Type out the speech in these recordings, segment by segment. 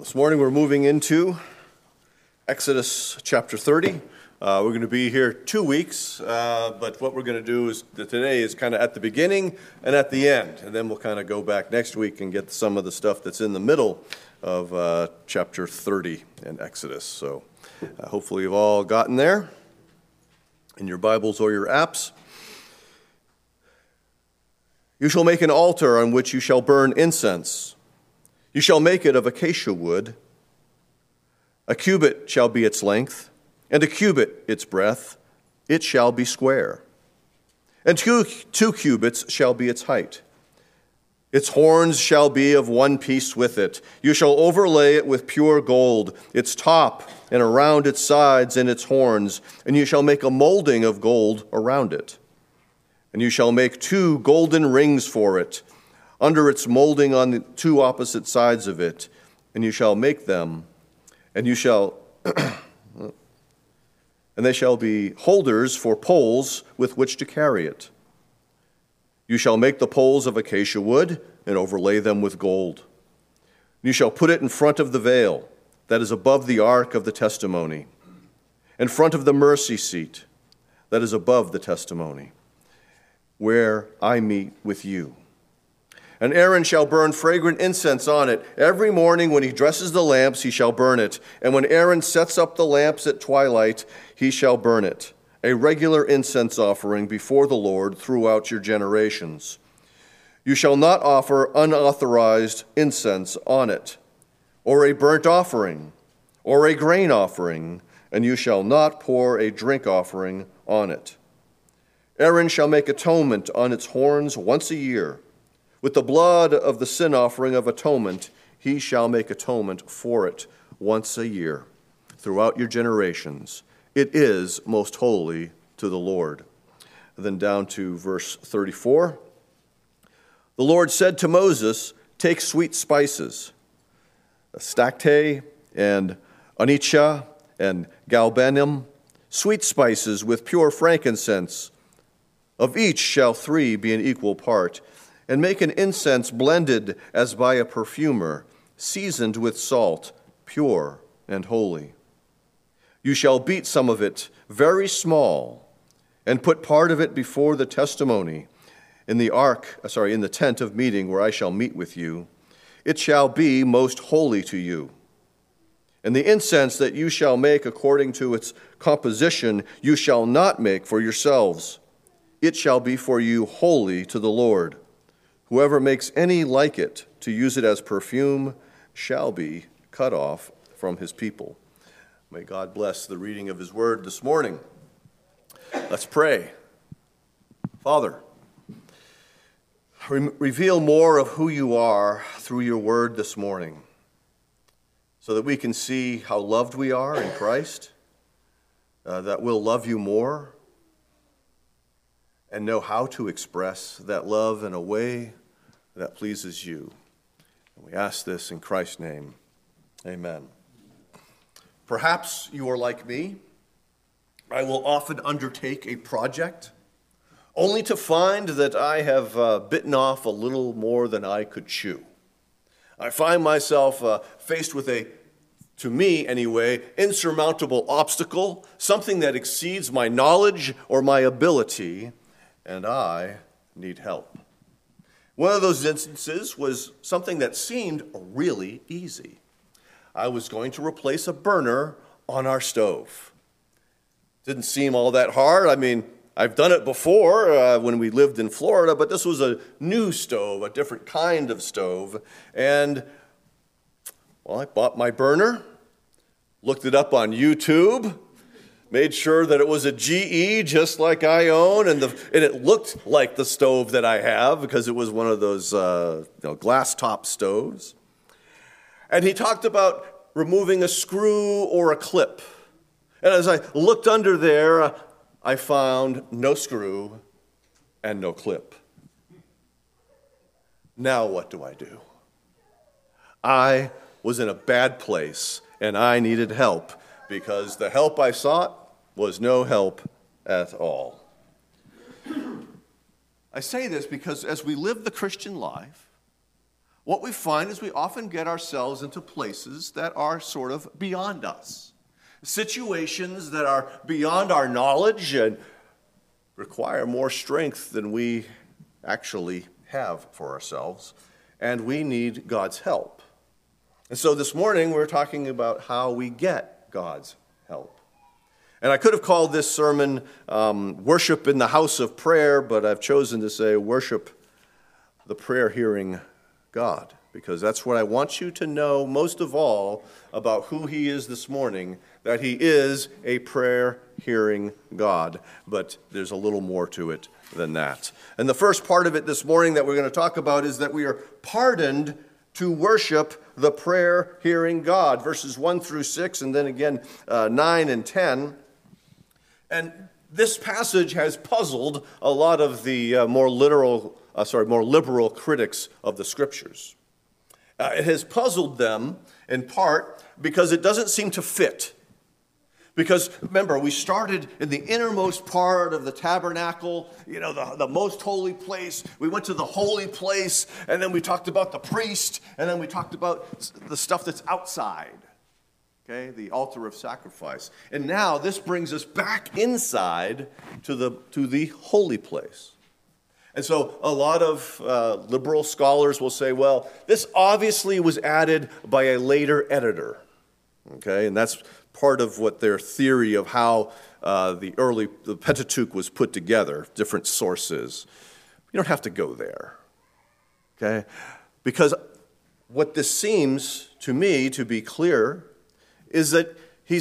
This morning we're moving into Exodus chapter 30. We're going to be here 2 weeks, but what we're going to do is today is kind of at the beginning and at the end, and then we'll kind of go back next week and get some of the stuff that's in the middle of chapter 30 in Exodus. So hopefully you've all gotten there in your Bibles or your apps. You shall make an altar on which you shall burn incense. You shall make it of acacia wood. A cubit shall be its length, and a cubit its breadth. It shall be square. And two cubits shall be its height. Its horns shall be of one piece with it. You shall overlay it with pure gold, its top and around its sides and its horns, and you shall make a molding of gold around it. And you shall make 2 golden rings for it, under its molding on the 2 opposite sides of it, and you shall make them, and you shall, and they shall be holders for poles with which to carry it. You shall make the poles of acacia wood, and overlay them with gold. You shall put it in front of the veil that is above the ark of the testimony, in front of the mercy seat that is above the testimony, where I meet with you. And Aaron shall burn fragrant incense on it. Every morning when he dresses the lamps, he shall burn it. And when Aaron sets up the lamps at twilight, he shall burn it, a regular incense offering before the Lord throughout your generations. You shall not offer unauthorized incense on it, or a burnt offering, or a grain offering, and you shall not pour a drink offering on it. Aaron shall make atonement on its horns once a year. With the blood of the sin offering of atonement, he shall make atonement for it once a year throughout your generations. It is most holy to the Lord. And then down to verse 34. The Lord said to Moses, take sweet spices, stacte and onycha and galbanum, sweet spices with pure frankincense. Of each shall 3 be an equal part, and make an incense blended as by a perfumer, seasoned with salt, pure and holy. You shall beat some of it very small, and put part of it before the testimony in the tent of meeting where I shall meet with you. It shall be most holy to you. And the incense that you shall make according to its composition, you shall not make for yourselves. It shall be for you holy to the Lord. Whoever makes any like it to use it as perfume shall be cut off from his people. May God bless the reading of his word this morning. Let's pray. Father, reveal more of who you are through your word this morning, so that we can see how loved we are in Christ, that we'll love you more, and know how to express that love in a way that pleases you. And we ask this in Christ's name. Amen. Perhaps you are like me. I will often undertake a project only to find that I have bitten off a little more than I could chew. I find myself faced with to me anyway, insurmountable obstacle, something that exceeds my knowledge or my ability, and I need help. One of those instances was something that seemed really easy. I was going to replace a burner on our stove. Didn't seem all that hard. I mean, I've done it before when we lived in Florida, but this was a new stove, a different kind of stove. And, well, I bought my burner, looked it up on YouTube, made sure that it was a GE just like I own, and it looked like the stove that I have because it was one of those glass top stoves. And he talked about removing a screw or a clip. And as I looked under there, I found no screw and no clip. Now what do? I was in a bad place, and I needed help, because the help I sought was no help at all. I say this because as we live the Christian life, what we find is we often get ourselves into places that are sort of beyond us. Situations that are beyond our knowledge and require more strength than we actually have for ourselves. And we need God's help. And so this morning we're talking about how we get God's help. And I could have called this sermon Worship in the House of Prayer, but I've chosen to say Worship the Prayer-Hearing God, because that's what I want you to know most of all about who he is this morning, that he is a prayer-hearing God. But there's a little more to it than that. And the first part of it this morning that we're going to talk about is that we are pardoned to worship the prayer-hearing God, verses 1 through 6, and then again 9 and 10. And this passage has puzzled a lot of the more liberal critics of the Scriptures. It has puzzled them in part because it doesn't seem to fit. Because remember, we started in the innermost part of the tabernacle, the most holy place. We went to the holy place, and then we talked about the priest, and then we talked about the stuff that's outside, okay, the altar of sacrifice. And now this brings us back inside to the holy place. And so a lot of liberal scholars will say, well, this obviously was added by a later editor, okay, and that's part of what their theory of how the Pentateuch was put together, different sources. You don't have to go there, okay? Because what this seems to me to be clear is that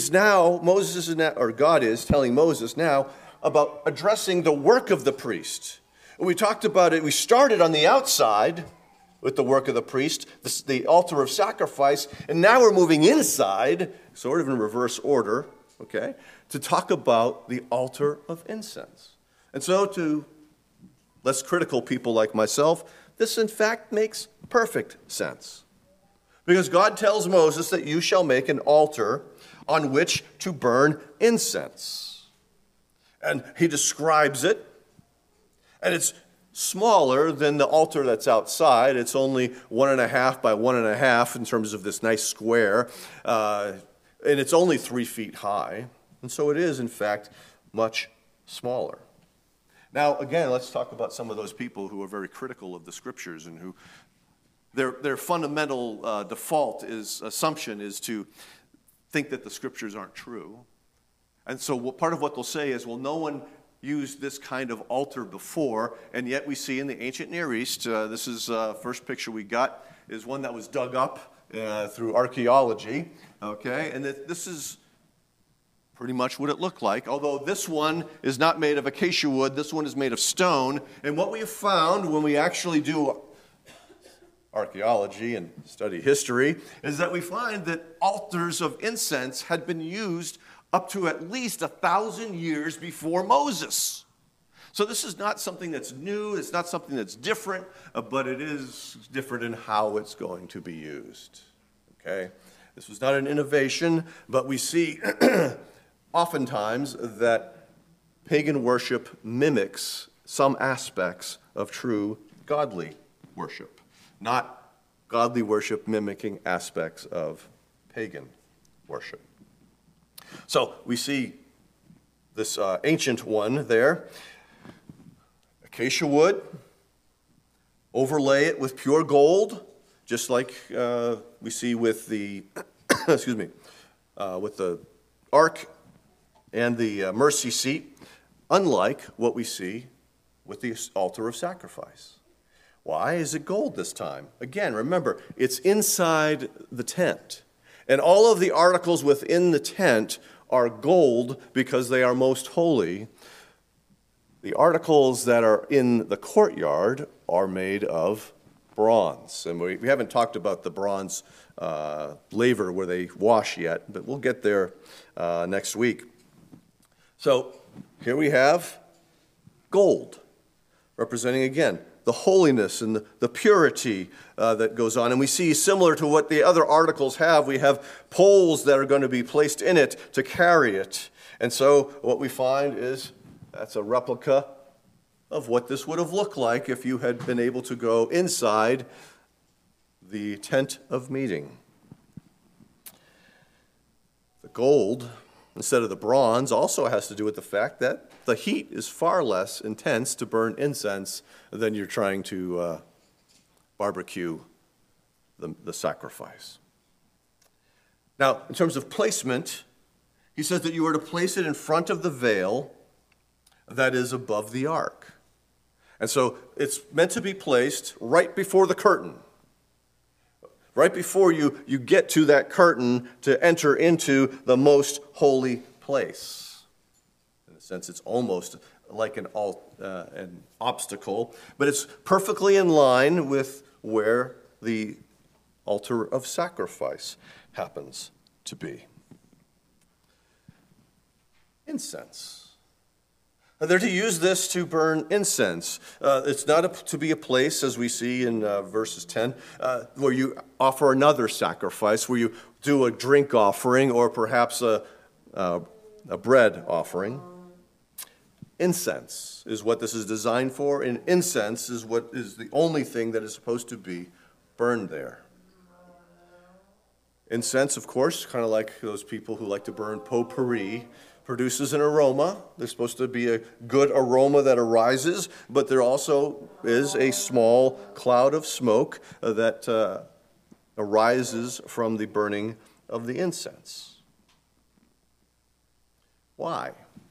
God is telling Moses now about addressing the work of the priest. We talked about it, we started on the outside with the work of the priest, the altar of sacrifice, and now we're moving inside, sort of in reverse order, okay, to talk about the altar of incense. And so to less critical people like myself, this in fact makes perfect sense. Because God tells Moses that you shall make an altar on which to burn incense. And he describes it, and it's smaller than the altar that's outside. It's only 1.5 by 1.5 in terms of this nice square. And it's only 3 feet high. And so it is, in fact, much smaller. Now, again, let's talk about some of those people who are very critical of the Scriptures and who their fundamental assumption is to think that the Scriptures aren't true. And so part of what they'll say is, well, no one used this kind of altar before, and yet we see in the ancient Near East, this is first picture we got, is one that was dug up through archaeology, okay, and this is pretty much what it looked like, although this one is not made of acacia wood, this one is made of stone, and what we have found when we actually do archaeology and study history is that we find that altars of incense had been used up to at least 1,000 years before Moses. So this is not something that's new, it's not something that's different, but it is different in how it's going to be used. Okay? This was not an innovation, but we see oftentimes that pagan worship mimics some aspects of true godly worship, not godly worship mimicking aspects of pagan worship. So we see this ancient one there, acacia wood, overlay it with pure gold, just like we see with the with the ark and the mercy seat, unlike what we see with the altar of sacrifice. Why is it gold this time? Again, remember, it's inside the tent. And all of the articles within the tent are gold because they are most holy. The articles that are in the courtyard are made of bronze. And we haven't talked about the bronze laver where they wash yet, but we'll get there next week. So here we have gold, representing again the holiness and the purity that goes on. And we see, similar to what the other articles have, we have poles that are going to be placed in it to carry it. And so what we find is that's a replica of what this would have looked like if you had been able to go inside the tent of meeting. The gold, instead of the bronze, also has to do with the fact that the heat is far less intense to burn incense than you're trying to barbecue the sacrifice. Now, in terms of placement, he says that you are to place it in front of the veil that is above the ark. And so it's meant to be placed right before the curtain. Right before you get to that curtain to enter into the most holy place. In a sense, it's almost like an obstacle, but it's perfectly in line with where the altar of sacrifice happens to be. Incense. They're to use this to burn incense. It's not to be a place, as we see in verses 10, where you offer another sacrifice, where you do a drink offering or perhaps a bread offering. Incense is what this is designed for, and incense is what is the only thing that is supposed to be burned there. Incense, of course, kind of like those people who like to burn potpourri, produces an aroma. There's supposed to be a good aroma that arises, but there also is a small cloud of smoke that arises from the burning of the incense. Why?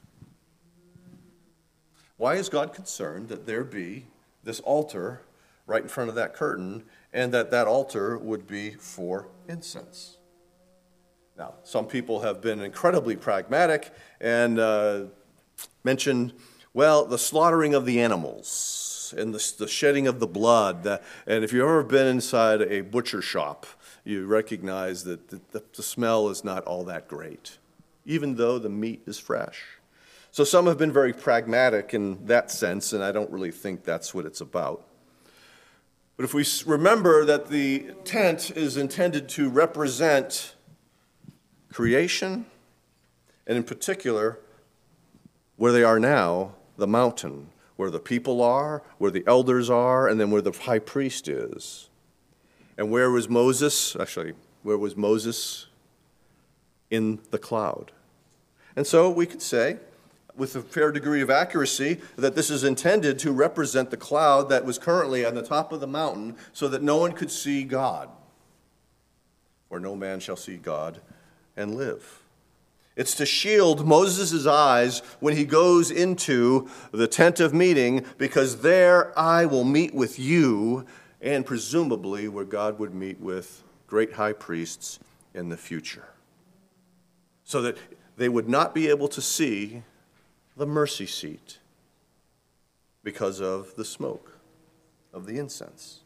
Why is God concerned that there be this altar right in front of that curtain and that altar would be for incense? Now, some people have been incredibly pragmatic and mentioned, well, the slaughtering of the animals and the shedding of the blood. And if you've ever been inside a butcher shop, you recognize that the smell is not all that great, even though the meat is fresh. So some have been very pragmatic in that sense, and I don't really think that's what it's about. But if we remember that the tent is intended to represent creation, and in particular, where they are now, the mountain, where the people are, where the elders are, and then where the high priest is. And where was Moses? Actually, where was Moses? In the cloud. And so we could say, with a fair degree of accuracy, that this is intended to represent the cloud that was currently on the top of the mountain so that no one could see God. For no man shall see God and live. It's to shield Moses' eyes when he goes into the tent of meeting, because there I will meet with you, and presumably where God would meet with great high priests in the future. So that they would not be able to see the mercy seat because of the smoke of the incense.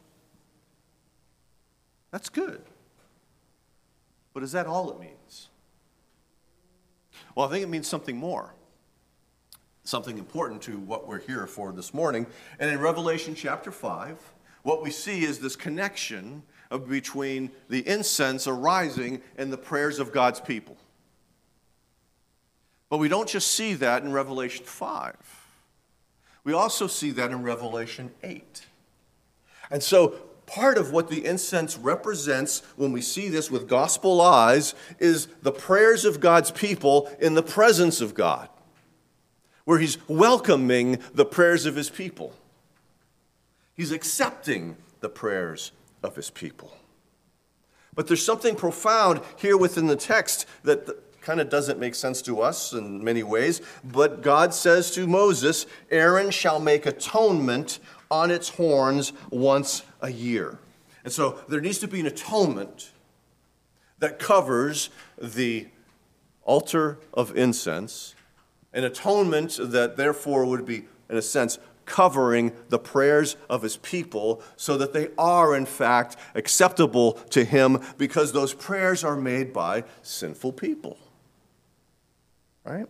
That's good. But is that all it means? Well, I think it means something more. Something important to what we're here for this morning. And in Revelation chapter 5, what we see is this connection between the incense arising and the prayers of God's people. But we don't just see that in Revelation 5. We also see that in Revelation 8. And so part of what the incense represents when we see this with gospel eyes is the prayers of God's people in the presence of God, where he's welcoming the prayers of his people. He's accepting the prayers of his people. But there's something profound here within the text that kind of doesn't make sense to us in many ways, but God says to Moses, Aaron shall make atonement on its horns once a year. And so there needs to be an atonement that covers the altar of incense, an atonement that therefore would be, in a sense, covering the prayers of his people so that they are, in fact, acceptable to him, because those prayers are made by sinful people. Right?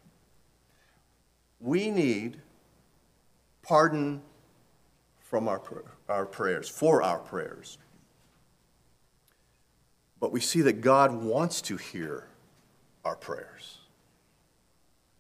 We need pardon from our prayers, for our prayers. But we see that God wants to hear our prayers.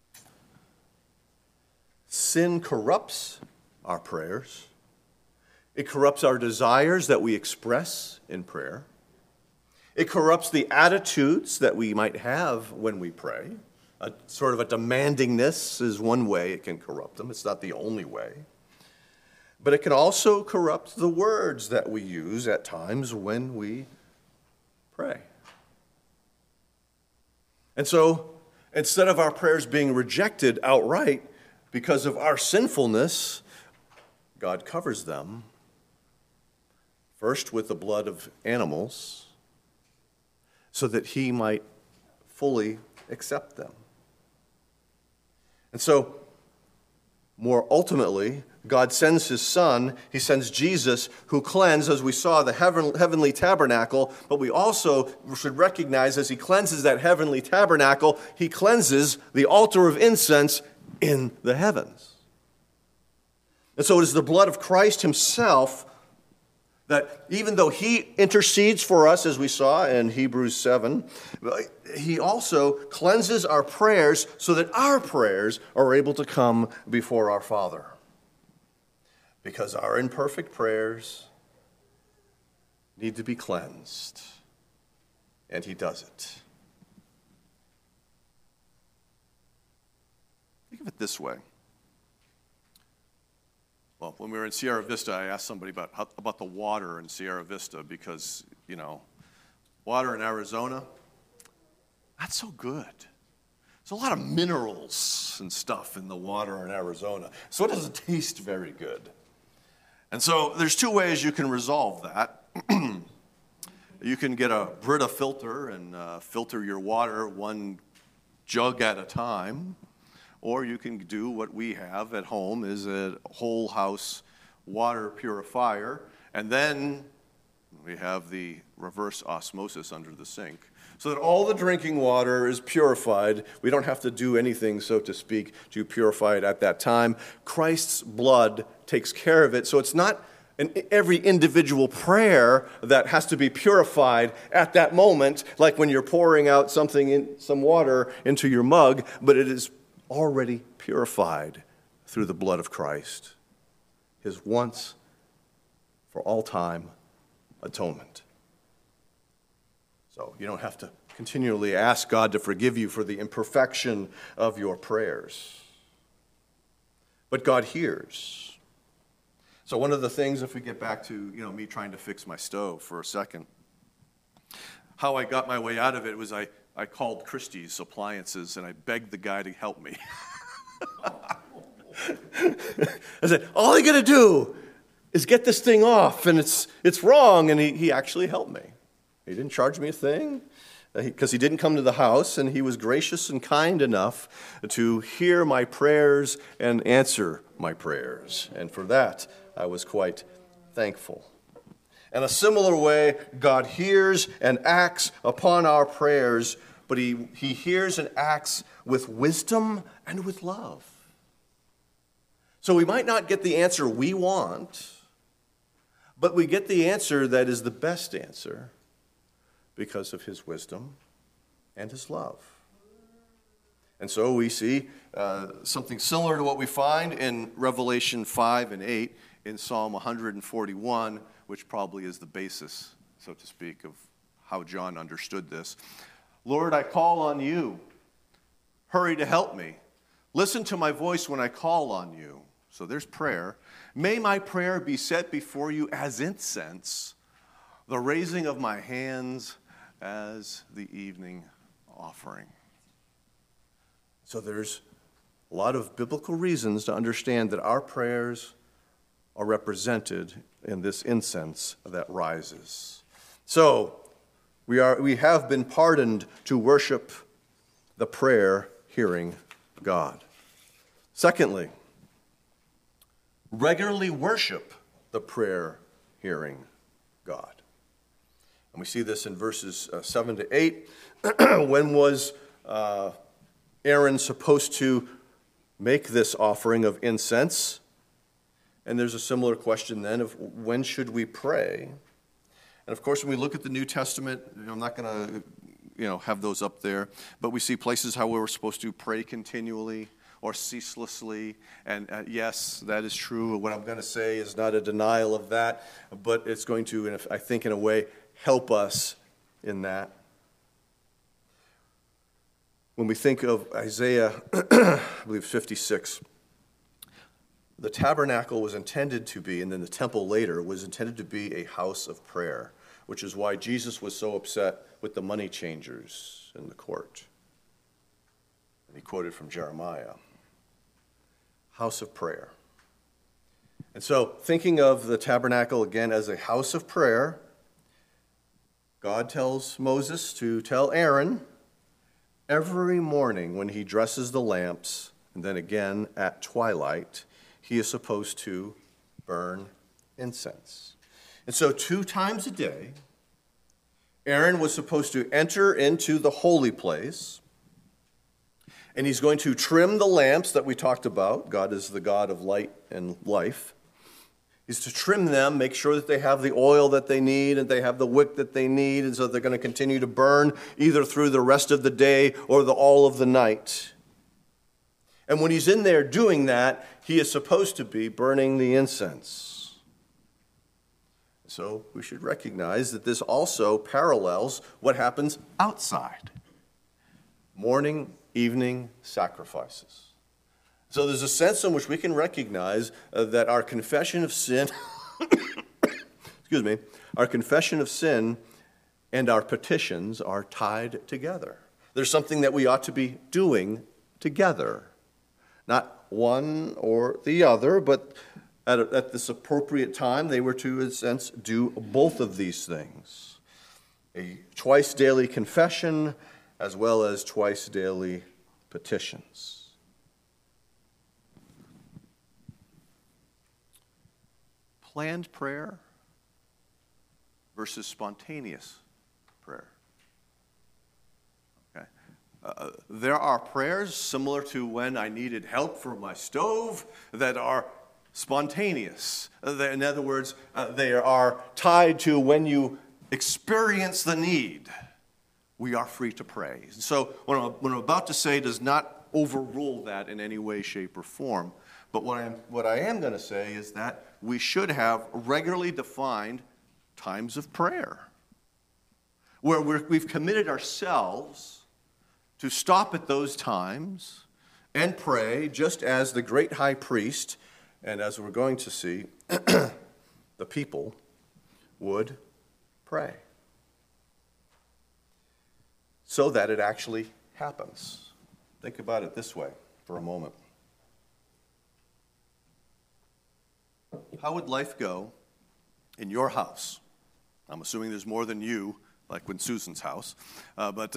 Sin corrupts our prayers. It corrupts our desires that we express in prayer. It corrupts the attitudes that we might have when we pray. Sort of a demandingness is one way it can corrupt them. It's not the only way. But it can also corrupt the words that we use at times when we pray. And so, instead of our prayers being rejected outright because of our sinfulness, God covers them, first with the blood of animals, so that he might fully accept them. And so, more ultimately, God sends his Son, he sends Jesus, who cleansed, as we saw, the heavenly tabernacle, but we also should recognize as he cleanses that heavenly tabernacle, he cleanses the altar of incense in the heavens. And so it is the blood of Christ himself that even though he intercedes for us, as we saw in Hebrews 7, he also cleanses our prayers so that our prayers are able to come before our Father. Because our imperfect prayers need to be cleansed, and he does it. Think of it this way. Well, when we were in Sierra Vista, I asked somebody about the water in Sierra Vista because, water in Arizona, not so good. There's a lot of minerals and stuff in the water in Arizona, so it doesn't taste very good. And so there's two ways you can resolve that. You can get a Brita filter and filter your water one jug at a time. Or you can do what we have at home is a whole house water purifier. And then we have the reverse osmosis under the sink. So that all the drinking water is purified. We don't have to do anything, so to speak, to purify it at that time. Christ's blood takes care of it. So it's not every individual prayer that has to be purified at that moment, like when you're pouring out some water into your mug, but it is already purified through the blood of Christ, his once for all time atonement. So you don't have to continually ask God to forgive you for the imperfection of your prayers. But God hears. So one of the things, if we get back to me trying to fix my stove for a second, how I got my way out of it was I called Christie's Appliances and I begged the guy to help me. I said, all I got to do is get this thing off, and it's wrong. And he actually helped me. He didn't charge me a thing because he didn't come to the house, and he was gracious and kind enough to hear my prayers and answer my prayers. And for that, I was quite thankful. In a similar way, God hears and acts upon our prayers, but he hears and acts with wisdom and with love. So we might not get the answer we want, but we get the answer that is the best answer because of his wisdom and his love. And so we see something similar to what we find in Revelation 5 and 8 in Psalm 141, which probably is the basis, so to speak, of how John understood this. Lord, I call on you. Hurry to help me. Listen to my voice when I call on you. So there's prayer. May my prayer be set before you as incense, the raising of my hands as the evening offering. So there's a lot of biblical reasons to understand that our prayers are represented in this incense that rises. So we have been pardoned to worship the prayer-hearing God. Secondly, regularly worship the prayer-hearing God. And we see this in verses 7 to 8. When was Aaron supposed to make this offering of incense? And there's a similar question then of when should we pray? And of course, when we look at the New Testament, I'm not going to have those up there, but we see places how we're supposed to pray continually. or ceaselessly. And yes, that is true. What I'm going to say is not a denial of that, but it's going to, I think, in a way, help us in that. When we think of Isaiah, I believe 56, the tabernacle was intended to be, and then the temple later, was intended to be a house of prayer, which is why Jesus was so upset with the money changers in the court. And he quoted from Jeremiah. House of prayer. And so, thinking of the tabernacle again as a house of prayer, God tells Moses to tell Aaron every morning when he dresses the lamps, and then again at twilight, he is supposed to burn incense. And so 2 times a day, Aaron was supposed to enter into the holy place, and he's going to trim the lamps that we talked about. God is the God of light and life. He's to trim them, make sure that they have the oil that they need and they have the wick that they need, and so they're going to continue to burn either through the rest of the day or all of the night. And when he's in there doing that, he is supposed to be burning the incense. So we should recognize that this also parallels what happens outside. Morning, evening sacrifices. So there's a sense in which we can recognize that our confession of sin, our confession of sin and our petitions are tied together. There's something that we ought to be doing together. Not one or the other, but at this appropriate time, they were to, in a sense, do both of these things. A twice daily confession as well as twice daily petitions. Planned prayer versus spontaneous prayer. Okay. There are prayers similar to when I needed help for my stove that are spontaneous. In other words, they are tied to when you experience the need. We are free to pray. So what I'm about to say does not overrule that in any way, shape, or form. But what I am going to say is that we should have regularly defined times of prayer where we've committed ourselves to stop at those times and pray just as the great high priest, and as we're going to see, the people would pray. So that it actually happens. Think about it this way for a moment. How would life go in your house? I'm assuming there's more than you, like in Susan's house. But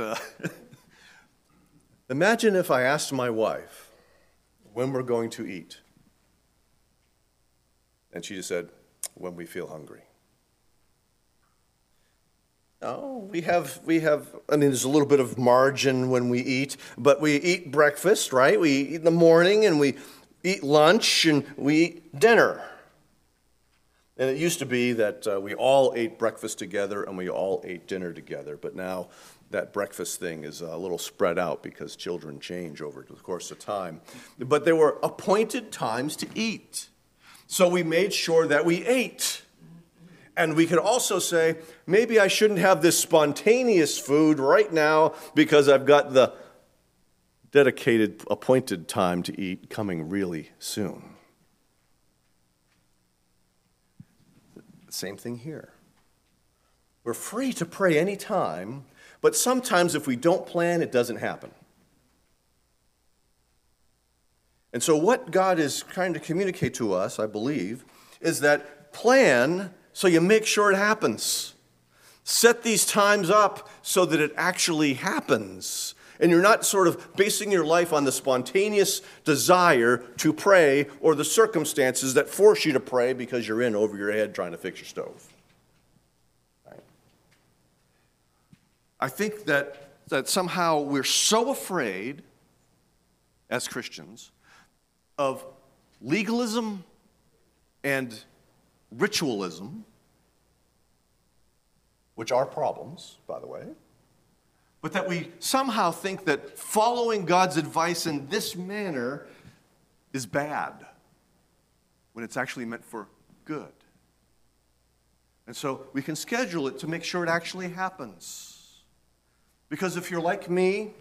imagine if I asked my wife when we're going to eat. And she just said, when we feel hungry. Oh, we have, there's a little bit of margin when we eat, but we eat breakfast, right? We eat in the morning, and we eat lunch, and we eat dinner. And it used to be that we all ate breakfast together and we all ate dinner together, but now that breakfast thing is a little spread out because children change over the course of time. But there were appointed times to eat. So we made sure that we ate. And we could also say, maybe I shouldn't have this spontaneous food right now because I've got the dedicated, appointed time to eat coming really soon. Same thing here. We're free to pray anytime, but sometimes if we don't plan, it doesn't happen. And so what God is trying to communicate to us, I believe, is that plan so you make sure it happens. Set these times up so that it actually happens. And you're not sort of basing your life on the spontaneous desire to pray or the circumstances that force you to pray because you're in over your head trying to fix your stove. Right? I think that somehow we're so afraid as Christians of legalism and ritualism, which are problems, by the way, but that we somehow think that following God's advice in this manner is bad, when it's actually meant for good. And so we can schedule it to make sure it actually happens. Because if you're like me,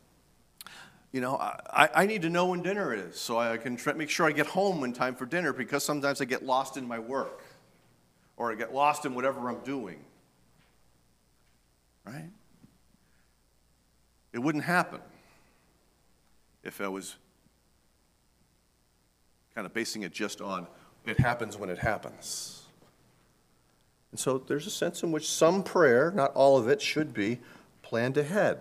I need to know when dinner is so I can make sure I get home in time for dinner, because sometimes I get lost in my work or I get lost in whatever I'm doing. Right? It wouldn't happen if I was kind of basing it just on it happens when it happens. And so there's a sense in which some prayer, not all of it, should be planned ahead.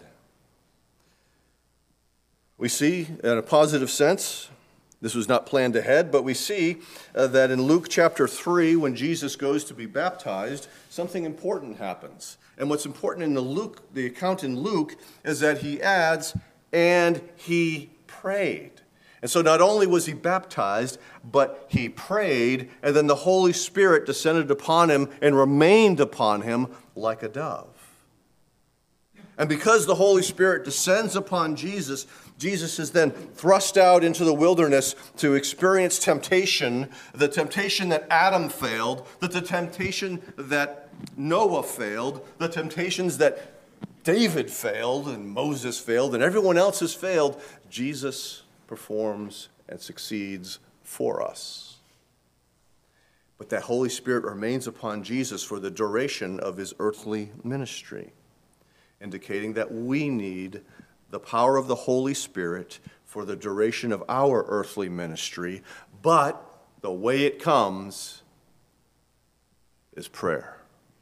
We see, in a positive sense, this was not planned ahead, but we see that in Luke chapter 3, when Jesus goes to be baptized, something important happens. And what's important in the account in Luke is that he adds, and he prayed. And so not only was he baptized, but he prayed, and then the Holy Spirit descended upon him and remained upon him like a dove. And because the Holy Spirit descends upon Jesus, Jesus is then thrust out into the wilderness to experience temptation, the temptation that Adam failed, the temptation that Noah failed, the temptations that David failed and Moses failed and everyone else has failed. Jesus performs and succeeds for us. But that Holy Spirit remains upon Jesus for the duration of his earthly ministry, indicating that we need the power of the Holy Spirit for the duration of our earthly ministry, but the way it comes is prayer.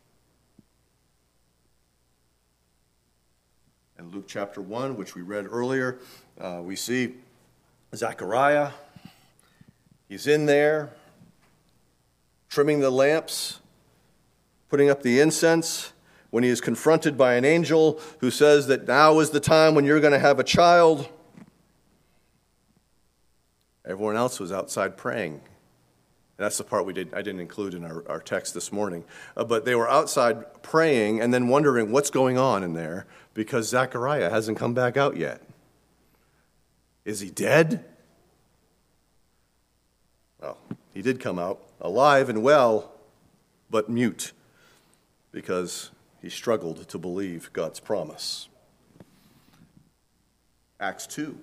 In Luke chapter 1, which we read earlier, we see Zechariah. He's in there, trimming the lamps, putting up the incense, when he is confronted by an angel who says that now is the time when you're going to have a child. Everyone else was outside praying. And that's the part I didn't include in our text this morning. But they were outside praying and then wondering what's going on in there because Zechariah hasn't come back out yet. Is he dead? Well, he did come out alive and well, but mute, because he struggled to believe God's promise. Acts 2.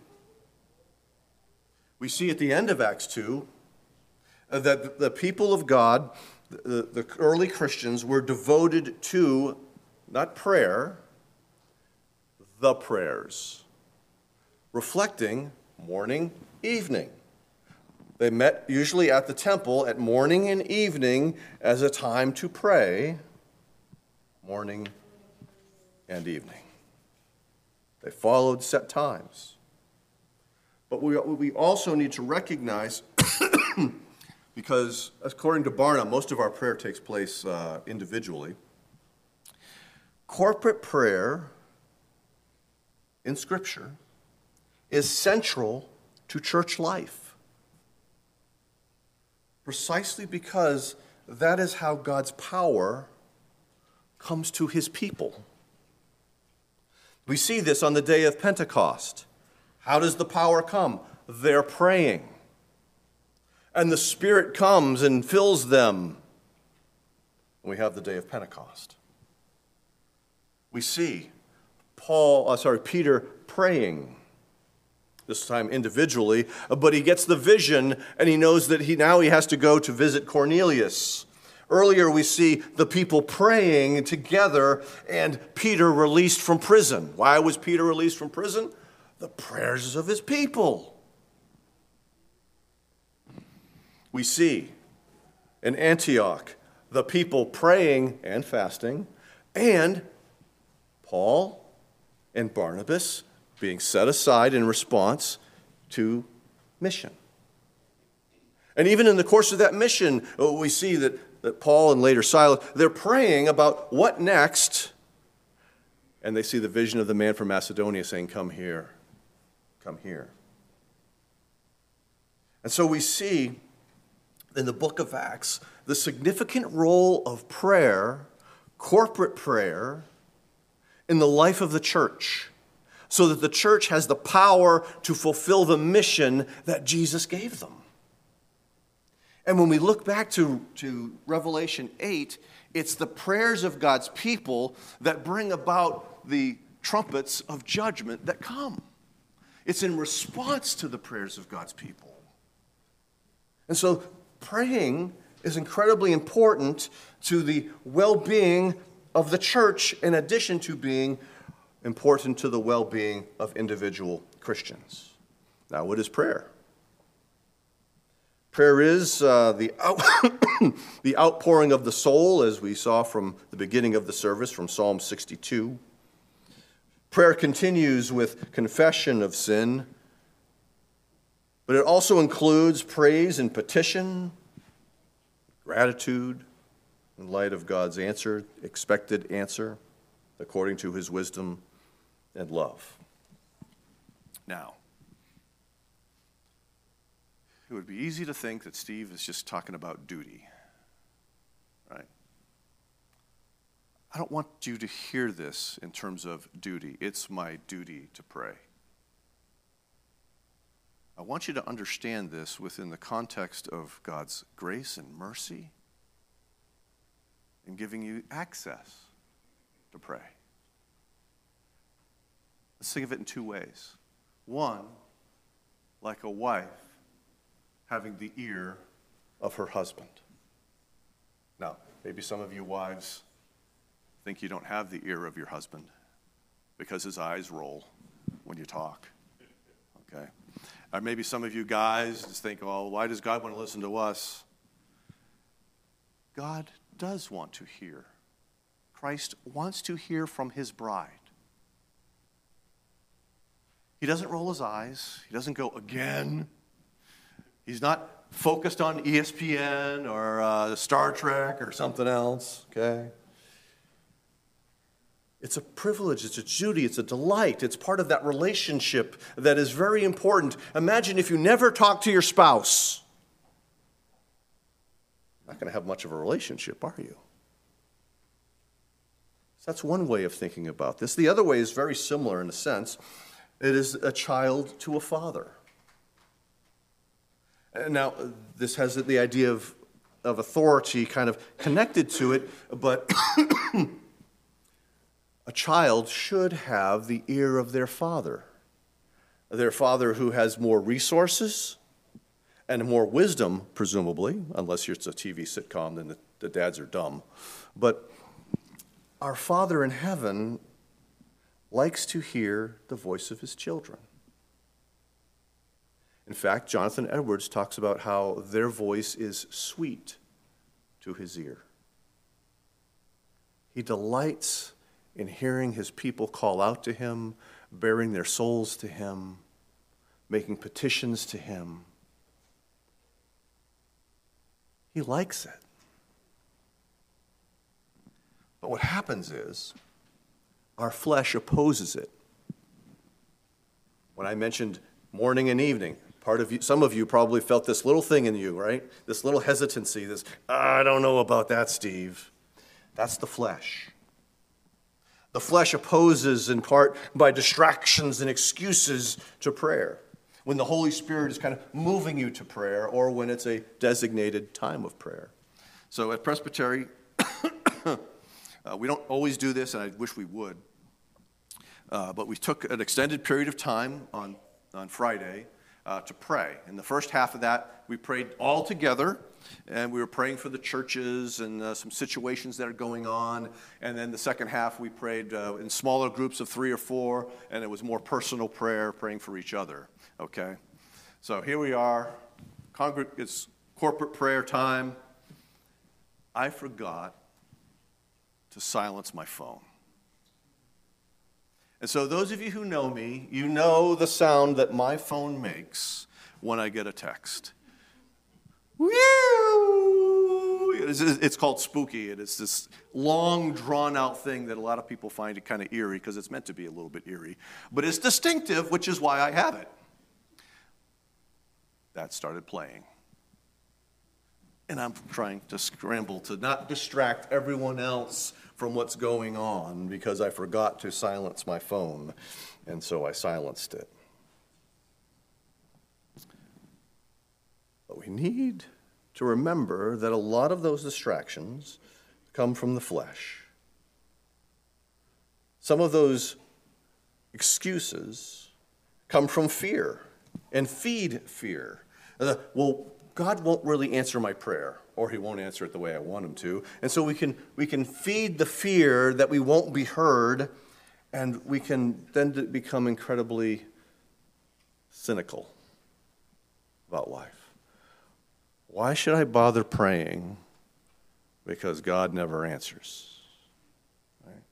We see at the end of Acts 2 that the people of God, the early Christians, were devoted to, not prayer, the prayers, reflecting morning, evening. They met usually at the temple at morning and evening as a time to pray, morning and evening. They followed set times. But we also need to recognize, because according to Barna, most of our prayer takes place individually. Corporate prayer in Scripture is central to church life, precisely because that is how God's power comes to his people. We see this on the day of Pentecost. How does the power come? They're praying. And the Spirit comes and fills them. We have the day of Pentecost. We see Peter praying, this time individually, but he gets the vision and he knows that he has to go to visit Cornelius. Earlier we see the people praying together and Peter released from prison. Why was Peter released from prison? The prayers of his people. We see in Antioch the people praying and fasting, and Paul and Barnabas being set aside in response to mission. And even in the course of that mission, we see that Paul and later Silas, they're praying about what next, and they see the vision of the man from Macedonia saying, "Come here, come here." And so we see in the book of Acts the significant role of prayer, corporate prayer, in the life of the church so that the church has the power to fulfill the mission that Jesus gave them. And when we look back to Revelation 8, it's the prayers of God's people that bring about the trumpets of judgment that come. It's in response to the prayers of God's people. And so praying is incredibly important to the well-being of the church in addition to being important to the well-being of individual Christians. Now, what is prayer? Prayer is the outpouring of the soul, as we saw from the beginning of the service from Psalm 62. Prayer continues with confession of sin, but it also includes praise and petition, gratitude in light of God's answer, expected answer, according to his wisdom and love. Now, it would be easy to think that Steve is just talking about duty, right? I don't want you to hear this in terms of duty. It's my duty to pray. I want you to understand this within the context of God's grace and mercy in giving you access to pray. Let's think of it in two ways. One, like a wife having the ear of her husband. Now, maybe some of you wives think you don't have the ear of your husband because his eyes roll when you talk, okay? Or maybe some of you guys just think, oh, why does God want to listen to us? God does want to hear. Christ wants to hear from his bride. He doesn't roll his eyes. He doesn't go, again. He's not focused on ESPN or Star Trek or something else, okay? It's a privilege, it's a duty, it's a delight. It's part of that relationship that is very important. Imagine if you never talk to your spouse. You're not going to have much of a relationship, are you? So that's one way of thinking about this. The other way is very similar in a sense. It is a child to a father. And now, this has the idea of authority kind of connected to it, but a child should have the ear of their father who has more resources and more wisdom, presumably, unless it's a TV sitcom, then the dads are dumb. But our Father in heaven likes to hear the voice of his children. In fact, Jonathan Edwards talks about how their voice is sweet to his ear. He delights in hearing his people call out to him, bearing their souls to him, making petitions to him. He likes it. But what happens is, our flesh opposes it. When I mentioned morning and evening, some of you probably felt this little thing in you, right? This little hesitancy, this, I don't know about that, Steve. That's the flesh. The flesh opposes in part by distractions and excuses to prayer. When the Holy Spirit is kind of moving you to prayer or when it's a designated time of prayer. So at Presbytery, we don't always do this, and I wish we would. But we took an extended period of time on Friday to pray. In the first half of that, we prayed all together, and we were praying for the churches and some situations that are going on. And then the second half, we prayed in smaller groups of 3 or 4, and it was more personal prayer, praying for each other. Okay? So here we are. It's corporate prayer time. I forgot to silence my phone. And so those of you who know me, you know the sound that my phone makes when I get a text. It's called spooky, and it's this long, drawn-out thing that a lot of people find it kind of eerie because it's meant to be a little bit eerie. But it's distinctive, which is why I have it. That started playing. And I'm trying to scramble to not distract everyone else from what's going on because I forgot to silence my phone, and so I silenced it. But we need to remember that a lot of those distractions come from the flesh. Some of those excuses come from fear and feed fear. Well, God won't really answer my prayer, or he won't answer it the way I want him to. And so we can feed the fear that we won't be heard, and we can then become incredibly cynical about life. Why should I bother praying? Because God never answers. Right?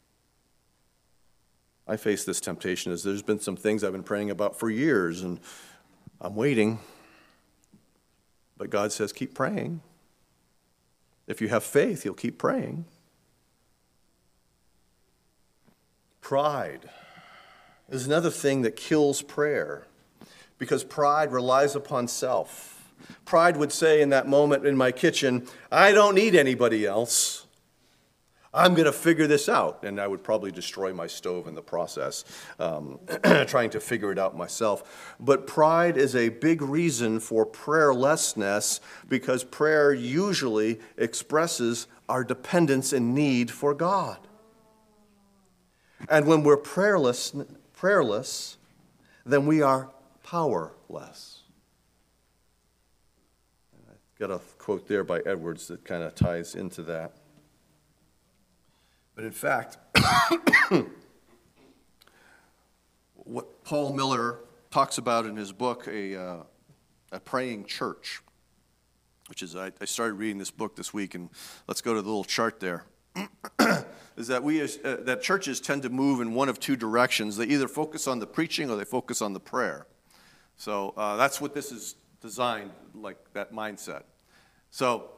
I face this temptation as there's been some things I've been praying about for years, and I'm waiting. But God says, keep praying. If you have faith, you'll keep praying. Pride is another thing that kills prayer, because pride relies upon self. Pride would say in that moment in my kitchen, I don't need anybody else. I'm going to figure this out. And I would probably destroy my stove in the process, trying to figure it out myself. But pride is a big reason for prayerlessness, because prayer usually expresses our dependence and need for God. And when we're prayerless, then we are powerless. Got a quote there by Edwards that kind of ties into that. But in fact, what Paul Miller talks about in his book, A Praying Church, which is, I started reading this book this week, and let's go to the little chart there, is that that churches tend to move in one of two directions. They either focus on the preaching or they focus on the prayer. So that's what this is designed, like that mindset. So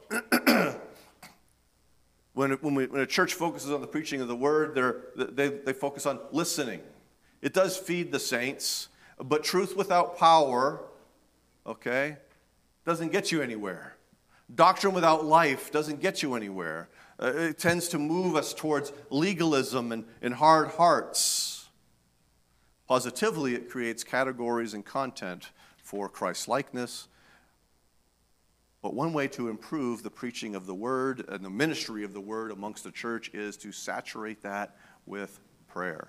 when a church focuses on the preaching of the word, they focus on listening. It does feed the saints, but truth without power, okay, doesn't get you anywhere. Doctrine without life doesn't get you anywhere. It tends to move us towards legalism and hard hearts. Positively, it creates categories and content for Christ-likeness. But one way to improve the preaching of the word and the ministry of the word amongst the church is to saturate that with prayer.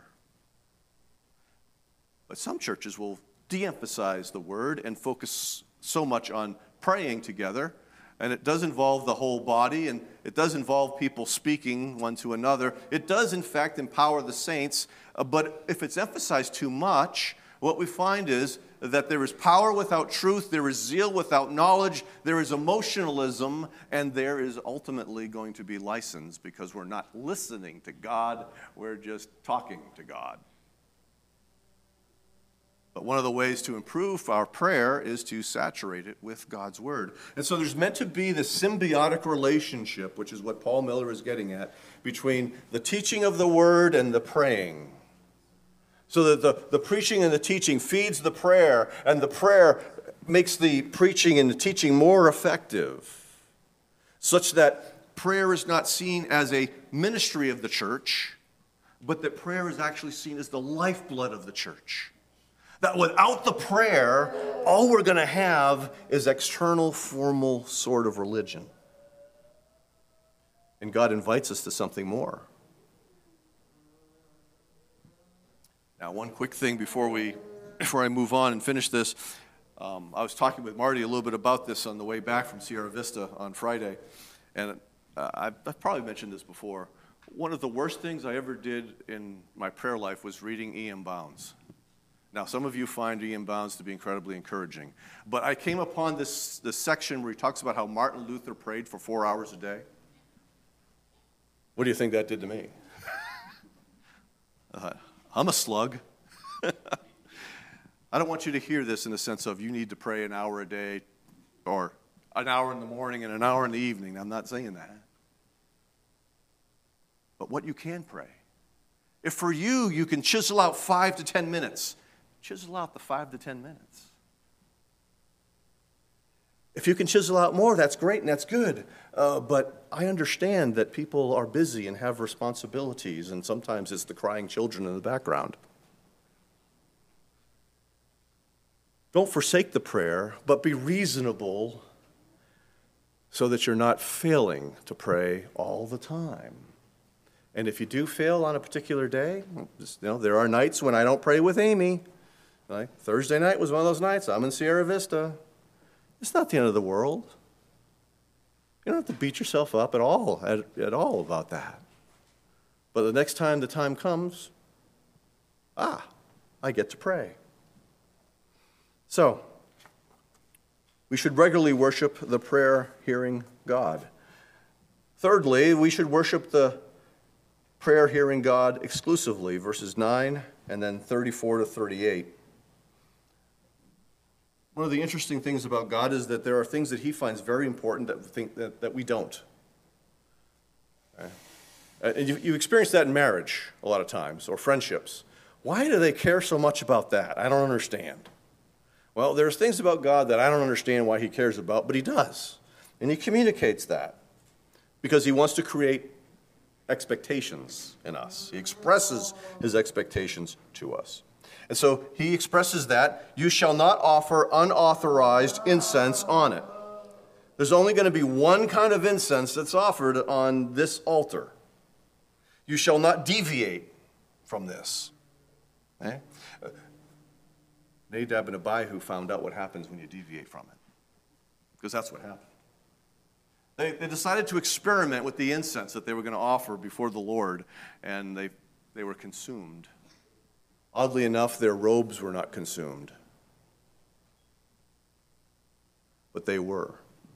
But some churches will de-emphasize the word and focus so much on praying together, and it does involve the whole body, and it does involve people speaking one to another. It does, in fact, empower the saints, but if it's emphasized too much, what we find is that there is power without truth, there is zeal without knowledge, there is emotionalism, and there is ultimately going to be license, because we're not listening to God, we're just talking to God. But one of the ways to improve our prayer is to saturate it with God's word. And so there's meant to be this symbiotic relationship, which is what Paul Miller is getting at, between the teaching of the word and the praying. So that the preaching and the teaching feeds the prayer, and the prayer makes the preaching and the teaching more effective, such that prayer is not seen as a ministry of the church, but that prayer is actually seen as the lifeblood of the church. That without the prayer, all we're going to have is external, formal sort of religion. And God invites us to something more. Now, one quick thing before I move on and finish this. I was talking with Marty a little bit about this on the way back from Sierra Vista on Friday. And I've probably mentioned this before. One of the worst things I ever did in my prayer life was reading E.M. Bounds. Now, some of you find E.M. Bounds to be incredibly encouraging. But I came upon this section where he talks about how Martin Luther prayed for 4 hours a day. What do you think that did to me? I'm a slug. I don't want you to hear this in the sense of you need to pray an hour a day or an hour in the morning and an hour in the evening. I'm not saying that. But what you can pray. If for you can chisel out 5 to 10 minutes, chisel out the 5 to 10 minutes. If you can chisel out more, that's great and that's good. But I understand that people are busy and have responsibilities, and sometimes it's the crying children in the background. Don't forsake the prayer, but be reasonable so that you're not failing to pray all the time. And if you do fail on a particular day, there are nights when I don't pray with Amy. Like Thursday night was one of those nights. I'm in Sierra Vista. It's not the end of the world. You don't have to beat yourself up at all about that. But the next time the time comes, I get to pray. So, we should regularly worship the prayer-hearing God. Thirdly, we should worship the prayer-hearing God exclusively, verses 9 and then 34 to 38. One of the interesting things about God is that there are things that he finds very important that we don't. And you experience that in marriage a lot of times, or friendships. Why do they care so much about that? I don't understand. Well, there's things about God that I don't understand why he cares about, but he does. And he communicates that because he wants to create expectations in us. He expresses his expectations to us. And so he expresses that, you shall not offer unauthorized incense on it. There's only going to be one kind of incense that's offered on this altar. You shall not deviate from this. Okay? Nadab and Abihu found out what happens when you deviate from it. Because that's what happened. They decided to experiment with the incense that they were going to offer before the Lord, and they were consumed. Oddly enough, their robes were not consumed. But they were.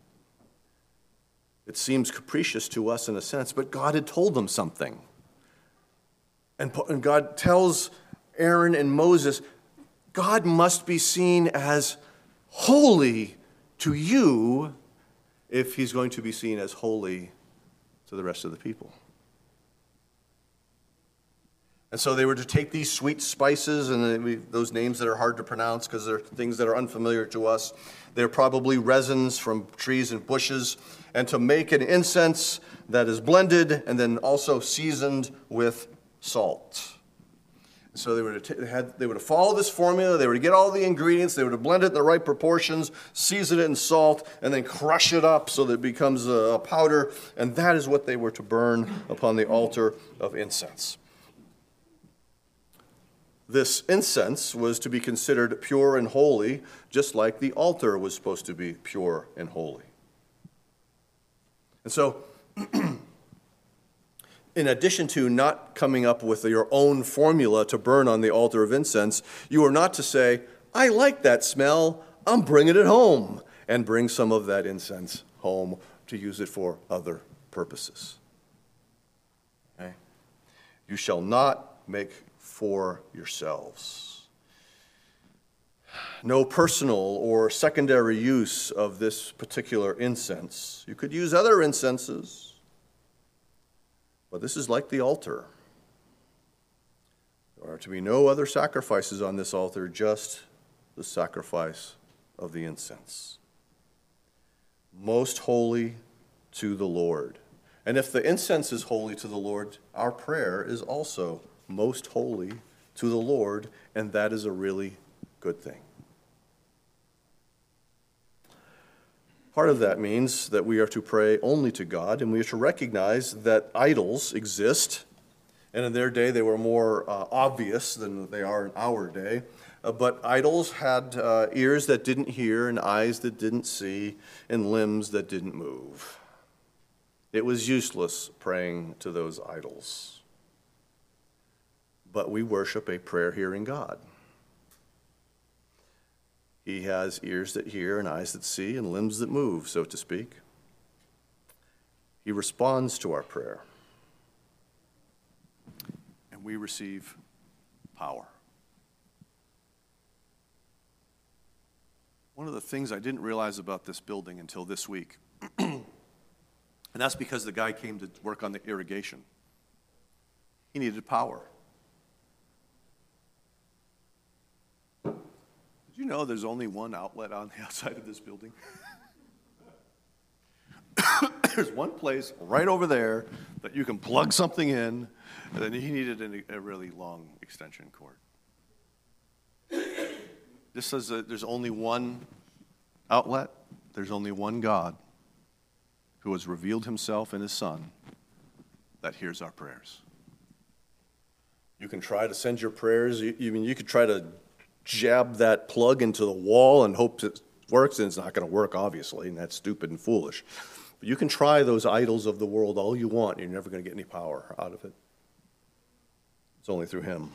It seems capricious to us in a sense, but God had told them something. And God tells Aaron and Moses, God must be seen as holy to you if he's going to be seen as holy to the rest of the people. And so they were to take these sweet spices, and those names that are hard to pronounce because they're things that are unfamiliar to us. They're probably resins from trees and bushes, and to make an incense that is blended and then also seasoned with salt. So they were to follow this formula. They were to get all the ingredients. They were to blend it in the right proportions, season it in salt, and then crush it up so that it becomes a powder. And that is what they were to burn upon the altar of incense. This incense was to be considered pure and holy, just like the altar was supposed to be pure and holy. And so, in addition to not coming up with your own formula to burn on the altar of incense, you are not to say, I like that smell, I'm bringing it home, and bring some of that incense home to use it for other purposes. Okay? You shall not make for yourselves. No personal or secondary use of this particular incense. You could use other incenses, but this is like the altar. There are to be no other sacrifices on this altar, just the sacrifice of the incense. Most holy to the Lord. And if the incense is holy to the Lord, our prayer is also most holy to the Lord, and that is a really good thing. Part of that means that we are to pray only to God, and we are to recognize that idols exist, and in their day they were more obvious than they are in our day. But idols had ears that didn't hear, and eyes that didn't see, and limbs that didn't move. It was useless praying to those idols. But we worship a prayer-hearing God. He has ears that hear and eyes that see and limbs that move, so to speak. He responds to our prayer. And we receive power. One of the things I didn't realize about this building until this week, and that's because the guy came to work on the irrigation. He needed power. Did you know there's only one outlet on the outside of this building? There's one place right over there that you can plug something in, and then he needed a really long extension cord. This says that there's only one outlet, there's only one God who has revealed himself in his Son that hears our prayers. You can try to send your prayers, you could try to jab that plug into the wall and hope it works, and it's not going to work, obviously, and that's stupid and foolish. But you can try those idols of the world all you want, and you're never going to get any power out of it. It's only through him.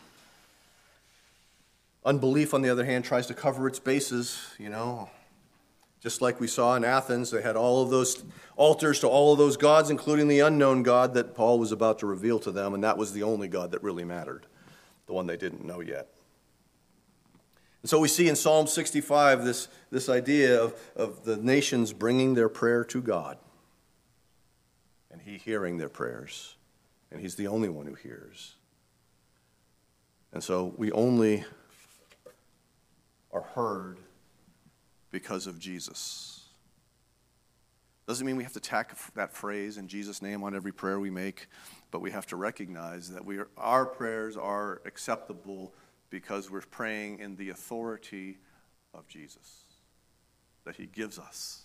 Unbelief, on the other hand, tries to cover its bases, Just like we saw in Athens, they had all of those altars to all of those gods, including the unknown God that Paul was about to reveal to them, and that was the only God that really mattered, the one they didn't know yet. And so we see in Psalm 65 this idea of the nations bringing their prayer to God, and he hearing their prayers, and he's the only one who hears. And so we only are heard because of Jesus. Doesn't mean we have to tack that phrase in Jesus' name on every prayer we make, but we have to recognize that our prayers are acceptable because we're praying in the authority of Jesus that he gives us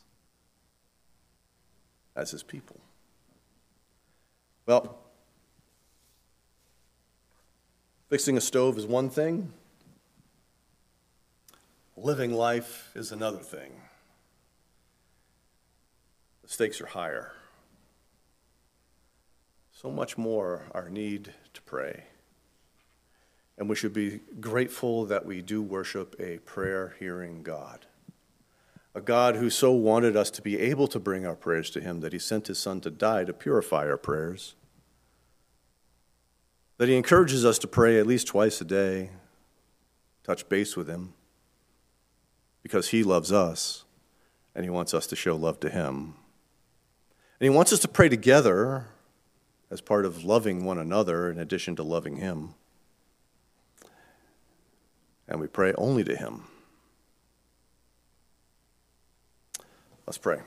as his people. Well, fixing a stove is one thing. Living life is another thing. The stakes are higher. So much more our need to pray. And we should be grateful that we do worship a prayer-hearing God. A God who so wanted us to be able to bring our prayers to him that he sent his Son to die to purify our prayers. That he encourages us to pray at least twice a day, touch base with him, because he loves us, and he wants us to show love to him. And he wants us to pray together as part of loving one another in addition to loving him. And we pray only to him. Let's pray.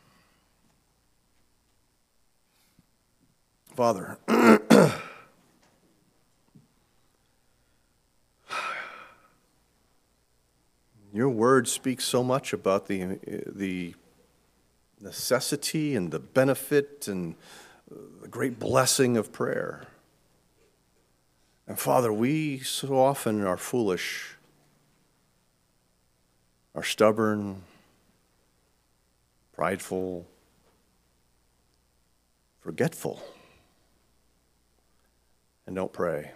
Father, your word speaks so much about the necessity and the benefit and the great blessing of prayer. And Father, we so often are foolish, are stubborn, prideful, forgetful, and don't pray.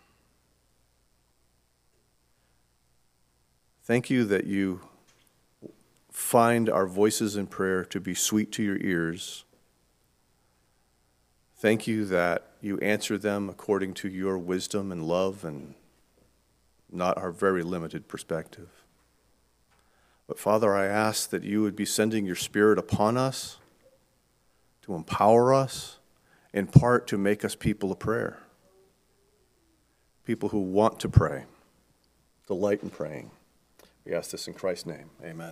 Thank you that you find our voices in prayer to be sweet to your ears. Thank you that you answer them according to your wisdom and love and not our very limited perspective. But Father, I ask that you would be sending your Spirit upon us to empower us, in part to make us people of prayer. People who want to pray, delight in praying. We ask this in Christ's name. Amen.